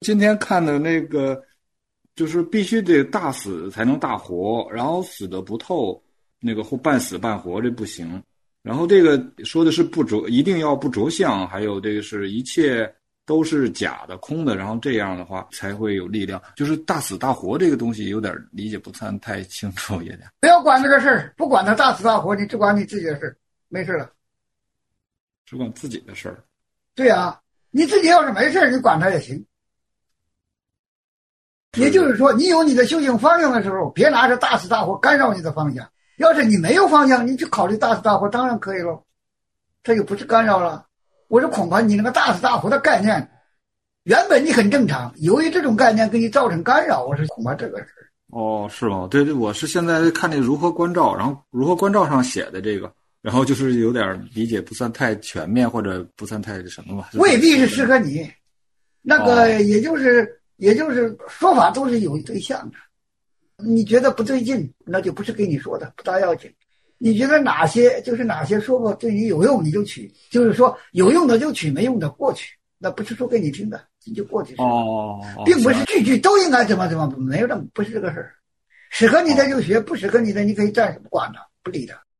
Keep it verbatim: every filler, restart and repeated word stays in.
今天看的那个，就是必须得大死才能大活，然后死的不透，那个或半死半活这不行。然后这个说的是不着，一定要不着相，还有这个是一切都是假的、空的，然后这样的话才会有力量。就是大死大活这个东西有点理解不算太清楚一点。 不要管这个事儿，不管他大死大活，你只管你自己的事儿，没事了。 只管自己的事儿。 对啊，你自己要是没事你管他也行。也就是说，你有你的修行方向的时候，别拿着大死大活干扰你的方向。要是你没有方向，你去考虑大死大活，当然可以了，这就不是干扰了。我是恐怕你那个大死大活的概念，原本你很正常，由于这种概念给你造成干扰，我是恐怕这个事。 哦，是吗？对对，我是现在看那如何观照，然后如何观照上写的这个，然后就是有点理解不算太全面，或者不算太什么吧。 未必是适合你，那个也就是、哦、也就是说法都是有对象的。你觉得不对劲，那就不是给你说的，不大要紧。你觉得哪些就是哪些说法对你有用，你就取，就是说有用的就取，没用的过去，那不是说给你听的，你就过去。 哦， 并不是句句都应该怎么怎么，没有这么不是这个事儿。适合你的就学，不适合你的你可以暂时不管它，不理它。